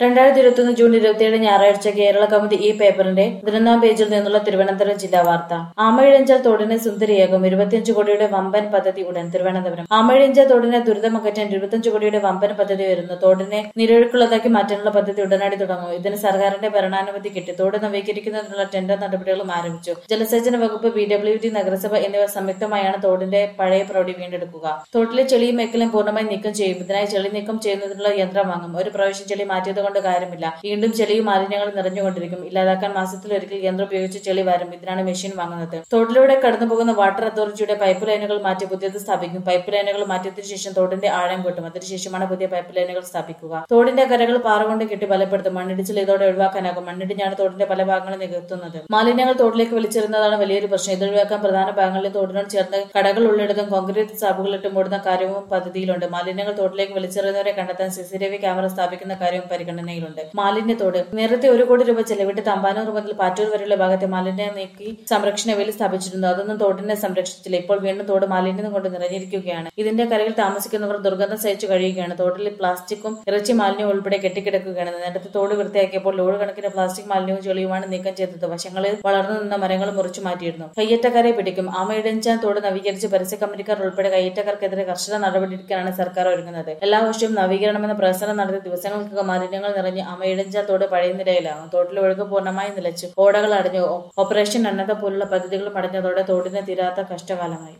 2021 June 27 ഞായറാഴ്ച കേരള കൗമുദി ഈ പേപ്പറിന്റെ 11-ാം പേജിൽ നിന്നുള്ള തിരുവനന്തപുരം ജില്ലാ വാർത്ത. ആമയിഴഞ്ചാൽ തോടിനെ സുന്ദരിയാകും 25 കോടിയുടെ വമ്പൻ പദ്ധതി ഉടൻ. തിരുവനന്തപുരം. ആമയിഴഞ്ചാൽ തോടിനെ ദുരിതമകറ്റാൻ 25 കോടിയുടെ വമ്പൻ പദ്ധതി വരുന്നു. തോടിനെ നിലയൊഴുക്കുള്ളതാക്കി മാറ്റാനുള്ള പദ്ധതി ഉടനടി തുടങ്ങും. ഇതിന് സർക്കാരിന്റെ ഭരണാനുമതി കിട്ടി. തോട് നവീകരിക്കുന്നതിനുള്ള ടെൻഡർ നടപടികളും ആരംഭിച്ചു. ജലസേചന വകുപ്പ്, PWD, നഗരസഭ എന്നിവ സംയുക്തമായാണ് തോടിന്റെ പഴയ പ്രൗഢി വീണ്ടെടുക്കുക. തോട്ടിലെ ചെളിയും മേക്കലും പൂർണ്ണമായി നീക്കം ചെയ്യും. ഇതിനായി ചെളി നീക്കം ചെയ്യുന്നതിനുള്ള യന്ത്രം വാങ്ങും. ഒരു പ്രാവശ്യം ചെളി മാറ്റിയത് കൊണ്ട് കാര്യമില്ല. വീണ്ടും ചെളിയും മാലിന്യങ്ങളും നിറഞ്ഞുകൊണ്ടിരിക്കും. ഇല്ലാതാക്കാൻ മാസത്തിലൊരിക്കൽ യന്ത്രം ഉപയോഗിച്ച് ചെളി വാരും. ഇതിനാണ് മെഷീൻ വാങ്ങുന്നത്. തോട്ടിലൂടെ കടന്നുപോകുന്ന വാട്ടർ അതോറിറ്റിയുടെ പൈപ്പ് ലൈനുകൾ മാറ്റി പുതിയത് സ്ഥാപിക്കും. പൈപ്പ് ലൈനുകൾ മാറ്റിയതിനു ശേഷം തോടിന്റെ ആഴം കൂട്ടും. അതിനുശേഷമാണ് പുതിയ പൈപ്പ് ലൈനുകൾ സ്ഥാപിക്കുക. തോടിന്റെ കരകൾ പാറ കൊണ്ട് കെട്ടി ബലപ്പെടുത്തും. മണ്ണിടിച്ചിൽ ഇതോടെ ഒഴിവാക്കാനാകും. മണ്ണിടിഞ്ഞാണ് തോടിന്റെ പല ഭാഗങ്ങളും നികത്തുന്നത്. മാലിന്യങ്ങൾ തോട്ടിലേക്ക് വലിച്ചെറിയുന്നതാണ് വലിയൊരു പ്രശ്നം. ഇത് ഒഴിവാക്കാൻ പ്രധാന ഭാഗങ്ങളിൽ തോടിനോട് ചേർന്ന് കടകൾ ഉള്ളിടത്തും കോൺക്രീറ്റ് സ്ലാബുകളിട്ട് മൂടുന്ന കാര്യവും പദ്ധതിയിലുണ്ട്. മാലിന്യങ്ങൾ തോട്ടിലേക്ക് വലിച്ചെറിയുന്നവരെ കണ്ടെത്താൻ CCTV ക്യാമറ സ്ഥാപിക്കുന്ന കാര്യവും പരിഗണനയിലുണ്ട്. മാലിന്യത്തോട് നേരത്തെ 1 കോടി രൂപ ചെലവിട്ട് തമ്പാനൂർ മുതൽ പാറ്റൂർ വരെയുള്ള ഭാഗത്തെ മാലിന്യം നീക്കി സംരക്ഷണ വേലി സ്ഥാപിച്ചിരുന്നു. അതൊന്നും തോടിനെ സംരക്ഷിച്ചില്ല. ഇപ്പോൾ വീണ്ടും തോട് മാലിന്യം കൊണ്ട് നിറഞ്ഞിരിക്കുകയാണ്. ഇതിന്റെ കരയിൽ താമസിക്കുന്നവർ ദുർഗന്ധം സഹിച്ചു കഴിയുകയാണ്. തോട്ടിൽ പ്ലാസ്റ്റിക്കും ഇറച്ചി മാലിന്യവും ഉൾപ്പെടെ കെട്ടിക്കിടക്കുകയാണ്. നേരത്തെ തോട് വൃത്തിയാക്കിയപ്പോൾ ലോഡ് കണക്കിന് പ്ലാസ്റ്റിക് മാലിന്യവും ചെളിയുമാണ് നീക്കം ചെയ്തത്. വശങ്ങളിൽ വളർന്നു നിന്ന മരങ്ങൾ മുറിച്ചു മാറ്റിയിരുന്നു. കയ്യേറ്റക്കാരെ പിടിക്കും. ആമയിഴഞ്ചാൽ തോട് നവീകരിച്ച് പരസ്യ കമ്പനിക്കാർ ഉൾപ്പെടെ കയ്യേറ്റക്കാർക്കെതിരെ കർശന നടപടിയെടുക്കാനാണ് സർക്കാർ ഒരുങ്ങുന്നത്. എല്ലാ വർഷവും നവീകരണമെന്ന പ്രവർത്തനം നടത്തിയ ദിവസങ്ങൾക്കകം മാലിന്യങ്ങൾ നിറഞ്ഞ് ആമയിഴഞ്ചാൽ തോട് പഴയ നിലയിലാകും. തോട്ടിലെ ഒഴുക്ക് പൂർണ്ണമായി നിലച്ചു. ഓടകൾ അടഞ്ഞു. ഓപ്പറേഷൻ അന്നത പോലുള്ള പദ്ധതികളും അടഞ്ഞതോടെ തോടിന് തീരാത്ത കഷ്ടകാലമായി.